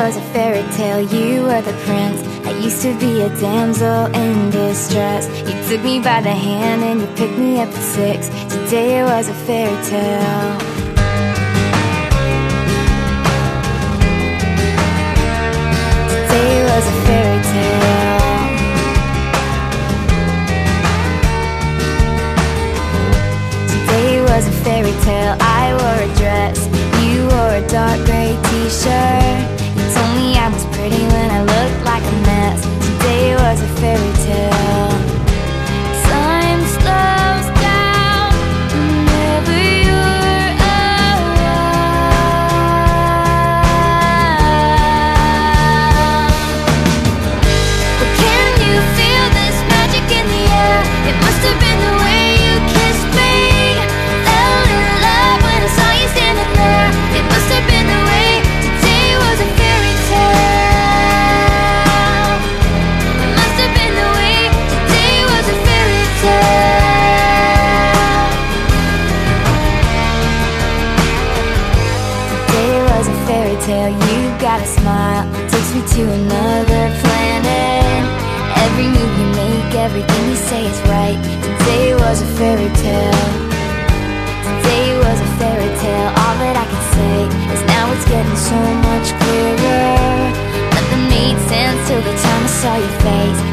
was a fairy tale, you were the prince. I used to be a damsel in distress. You took me by the hand and you picked me up at 6. Today was a fairy tale. Today was a fairy tale. Today was a fairy tale. I wore a dress, you wore a dark gray t-shirt. You told me I was pretty when I looked like a mess. Today was a fairy tale. Time slows down whenever you're around. But can you feel this magic in the air? It must have been the way you kissed me. Fell in love when I saw you standing there. It must have been the way. Today was a fairy tale. It must have been the way. Today was a fairy tale. Today was a fairy tale. You got a smile, takes me to another planet. Every move you make, everything you say is right. Today was a fairy tale. Today was a fairy tale. All that I can say is now it's getting so much clearer. Nothing made sense till the time I saw your face.